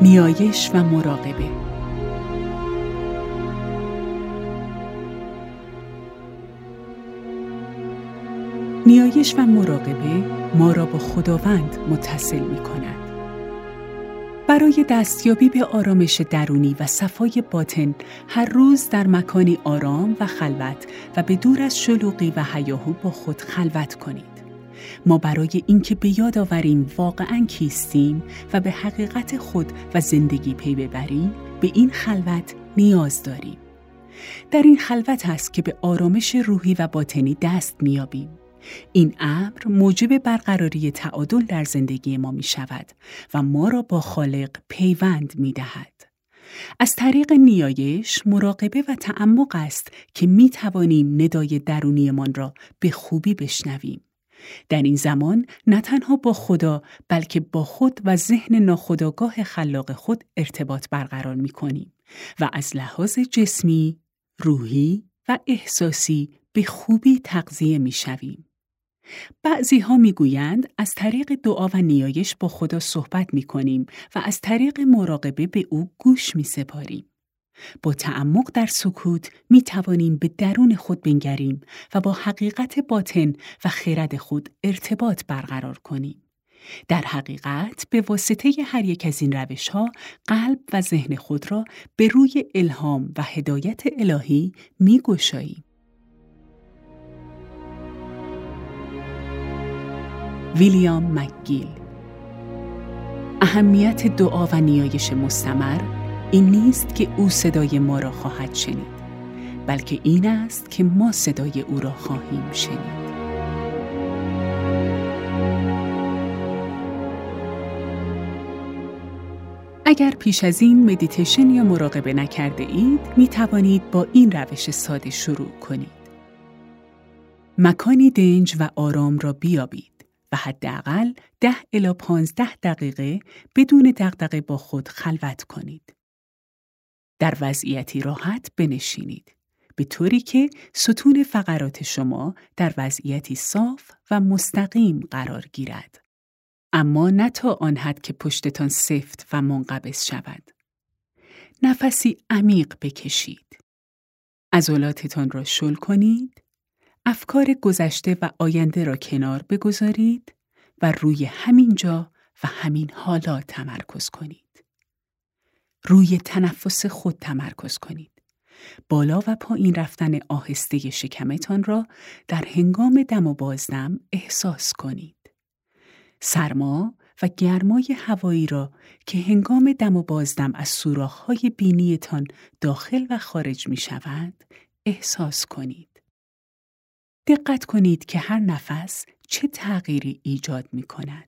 نیایش و مراقبه. نیایش و مراقبه ما را با خداوند متصل می کند. برای دستیابی به آرامش درونی و صفای باطن هر روز در مکانی آرام و خلوت و به دور از شلوغی و هیاهو با خود خلوت کنید. ما برای اینکه به یاد آوریم واقعاً کیستیم و به حقیقت خود و زندگی پی ببریم، به این خلوت نیاز داریم. در این خلوت است که به آرامش روحی و باطنی دست می‌یابیم. این امر موجب برقراری تعادل در زندگی ما می شود و ما را با خالق پیوند می دهد. از طریق نیایش، مراقبه و تعمق است که می توانیم ندای درونیمان را به خوبی بشنویم. در این زمان نه تنها با خدا بلکه با خود و ذهن ناخودآگاه خلاق خود ارتباط برقرار می کنیم و از لحاظ جسمی، روحی و احساسی به خوبی تغذیه می شویم. بعضی ها می گویند از طریق دعا و نیایش با خدا صحبت می کنیم و از طریق مراقبه به او گوش می سپاریم. با تعمق در سکوت می توانیم به درون خود بنگریم و با حقیقت باطن و خرد خود ارتباط برقرار کنیم. در حقیقت به واسطه هر یک از این روش‌ها قلب و ذهن خود را به روی الهام و هدایت الهی می گشاییم. ویلیام مکگیل. اهمیت دعا و نیایش مستمر این نیست که او صدای ما را خواهد شنید، بلکه این است که ما صدای او را خواهیم شنید. اگر پیش از این مدیتیشن یا مراقبه نکرده اید، می توانید با این روش ساده شروع کنید. مکانی دنج و آرام را بیابید و حداقل 10 الی 15 دقیقه بدون دغدغه با خود خلوت کنید. در وضعیتی راحت بنشینید، به طوری که ستون فقرات شما در وضعیتی صاف و مستقیم قرار گیرد. اما نه تا آن حد که پشتتان سفت و منقبض شود. نفسی عمیق بکشید. عضلاتتان را شل کنید. افکار گذشته و آینده را کنار بگذارید و روی همین جا و همین حالا تمرکز کنید. روی تنفس خود تمرکز کنید. بالا و پایین رفتن آهسته شکمتان را در هنگام دم و بازدم احساس کنید. سرما و گرمای هوایی را که هنگام دم و بازدم از سوراخ‌های بینیتان داخل و خارج می شود احساس کنید. دقت کنید که هر نفس چه تغییری ایجاد می کند.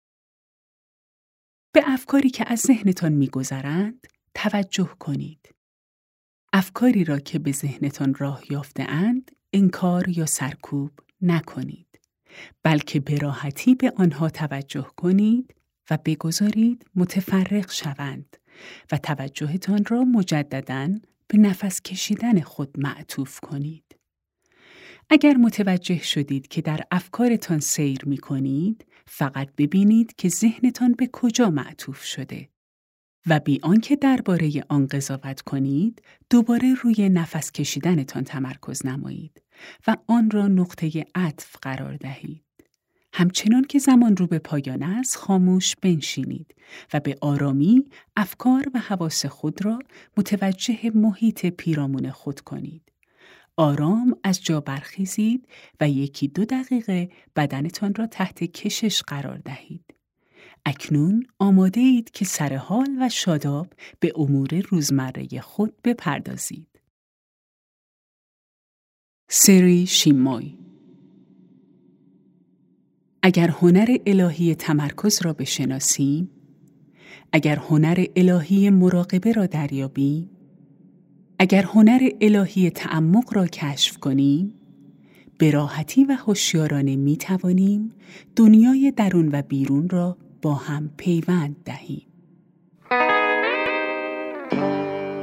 به افکاری که از ذهنتان می گذرند توجه کنید. افکاری را که به ذهنتان راه یافته اند انکار یا سرکوب نکنید، بلکه به راحتی به آنها توجه کنید و بگذارید متفرق شوند و توجهتان را مجدداً به نفس کشیدن خود معطوف کنید. اگر متوجه شدید که در افکارتان سیر می کنید، فقط ببینید که ذهنتان به کجا معطوف شده و بی آنکه درباره آن قضاوت کنید، دوباره روی نفس کشیدنتان تمرکز نمایید و آن را نقطه عطف قرار دهید. همچنان که زمان رو به پایان است، خاموش بنشینید و به آرامی افکار و حواس خود را متوجه محیط پیرامون خود کنید. آرام از جا برخیزید و 1-2 دقیقه بدنتان را تحت کشش قرار دهید. اکنون آماده اید که سرحال و شاداب به امور روزمره خود بپردازید. سری شیموی. اگر هنر الهی تمرکز را بشناسیم، اگر هنر الهی مراقبه را دریابیم، اگر هنر الهی تعمق را کشف کنیم، به راحتی و هوشیارانه می توانیم دنیای درون و بیرون را با هم پیوند دهیم.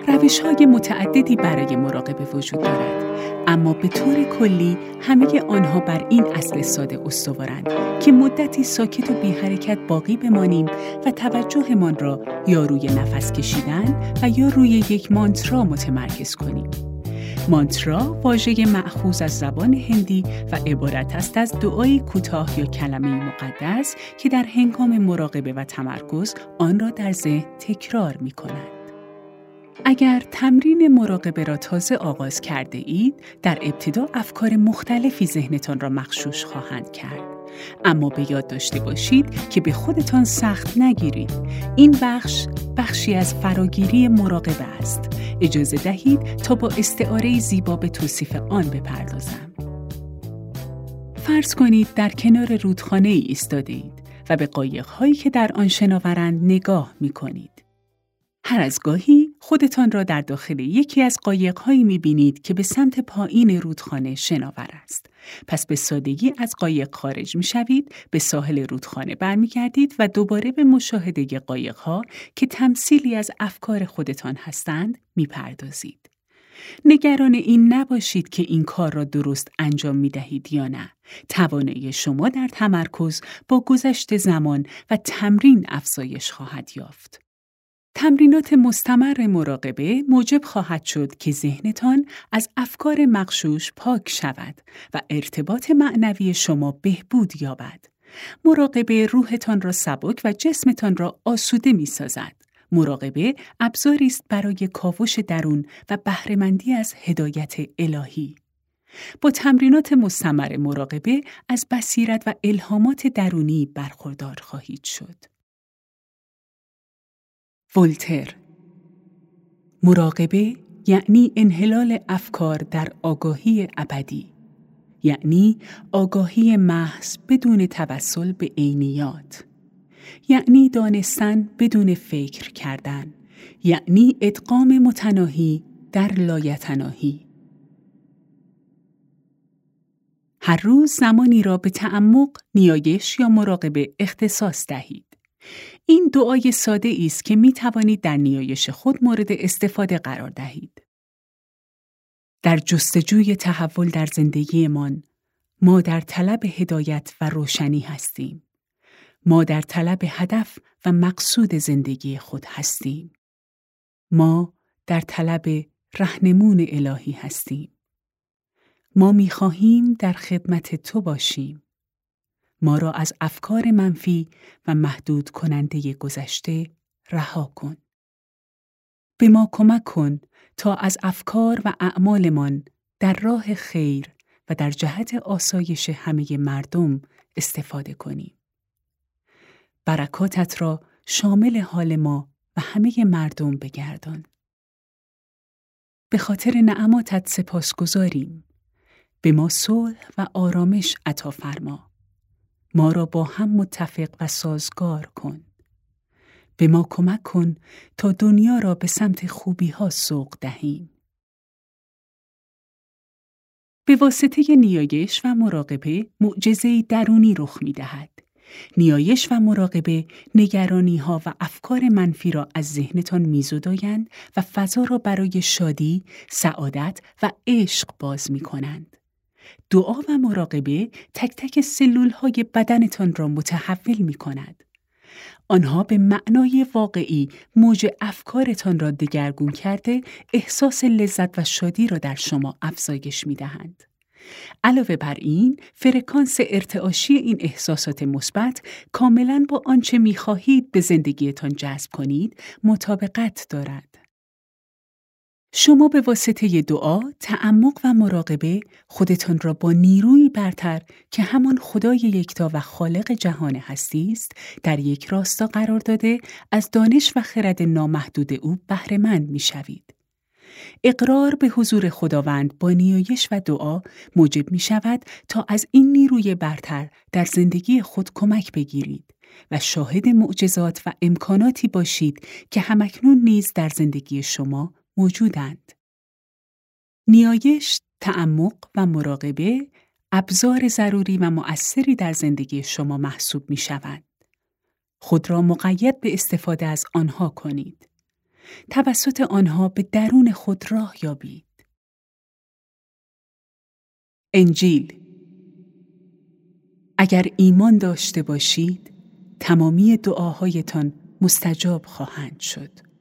روش‌های متعددی برای مراقبه وجود دارد، اما به طور کلی همه آنها بر این اصل ساده استوارند که مدتی ساکت و بی حرکت باقی بمانیم و توجهمان را یا روی نفس کشیدن و یا روی یک مانترا متمرکز کنیم. مانترا واژه مأخوذ از زبان هندی و عبارت است از دعایی کوتاه یا کلمه مقدس که در هنگام مراقبه و تمرکز آن را در ذهن تکرار می‌کنند. اگر تمرین مراقبه را تازه آغاز کرده اید، در ابتدا افکار مختلفی ذهنتان را مغشوش خواهند کرد. اما به یاد داشته باشید که به خودتان سخت نگیرید. این بخشی از فراگیری مراقبه است. اجازه دهید تا با استعاره زیبا به توصیف آن بپردازم. فرض کنید در کنار رودخانه ای ایستاده اید و به قایق‌هایی که در آن شناورند نگاه می‌کنید. هر از گاهی خودتان را در داخل یکی از قایق‌هایی می‌بینید که به سمت پایین رودخانه شناور است. پس به سادگی از قایق خارج می‌شوید، به ساحل رودخانه برمیگردید و دوباره به مشاهده قایق‌ها که تمثیلی از افکار خودتان هستند می‌پردازید. نگران این نباشید که این کار را درست انجام می‌دهید یا نه. توانایی شما در تمرکز با گذشت زمان و تمرین افزایش خواهد یافت. تمرینات مستمر مراقبه موجب خواهد شد که ذهنتان از افکار مغشوش پاک شود و ارتباط معنوی شما بهبود یابد. مراقبه روحتان را سبک و جسمتان را آسوده می سازد. مراقبه ابزاری است برای کاوش درون و بهره‌مندی از هدایت الهی. با تمرینات مستمر مراقبه از بصیرت و الهامات درونی برخوردار خواهید شد. ولتر: مراقبه یعنی انحلال افکار در آگاهی ابدی، یعنی آگاهی محض بدون توسل به عینیات، یعنی دانستن بدون فکر کردن، یعنی ادغام متناهی در لایتناهی. هر روز زمانی را به تأمق، نیایش یا مراقبه اختصاص دهید. این دعای ساده است که می توانید در نیایش خود مورد استفاده قرار دهید. در جستجوی تحول در زندگیمان، ما در طلب هدایت و روشنی هستیم. ما در طلب هدف و مقصود زندگی خود هستیم. ما در طلب راهنمون الهی هستیم. ما می خواهیم در خدمت تو باشیم. ما را از افکار منفی و محدود کننده گذشته رها کن. به ما کمک کن تا از افکار و اعمالمان در راه خیر و در جهت آسایش همه مردم استفاده کنیم. برکاتت را شامل حال ما و همه مردم بگردان. به خاطر نعماتت سپاسگزاریم. به ما صلح و آرامش عطا فرما. ما را با هم متفق و سازگار کن. به ما کمک کن تا دنیا را به سمت خوبی ها سوق دهیم. به واسطه نیایش و مراقبه معجزه‌ای درونی رخ می دهد. نیایش و مراقبه نگرانی ها و افکار منفی را از ذهنتان می زدایند و فضا را برای شادی، سعادت و عشق باز می کنند. دعا و مراقبه تک تک سلول‌های بدنتان را متحول می کند. آنها به معنای واقعی موج افکارتان را دگرگون کرده احساس لذت و شادی را در شما افزایش می دهند. علاوه بر این، فرکانس ارتعاشی این احساسات مثبت کاملاً با آنچه می خواهید به زندگیتان جذب کنید مطابقت دارد. شما به واسطه دعا، تأمق و مراقبه خودتان را با نیرویی برتر که همان خدای یکتا و خالق جهان هستی است، در یک راستا قرار داده از دانش و خرد نامحدود او بهره‌مند می‌شوید. اقرار به حضور خداوند با نیایش و دعا موجب می‌شود تا از این نیروی برتر در زندگی خود کمک بگیرید و شاهد معجزات و امکاناتی باشید که همکنون نیز در زندگی شما موجودند. نیایش، تأمق و مراقبه ابزار ضروری و مؤثری در زندگی شما محسوب می شوند. خود را مقید به استفاده از آنها کنید. توسط آنها به درون خود راه یابید. انجیل: اگر ایمان داشته باشید، تمامی دعاهایتان مستجاب خواهند شد.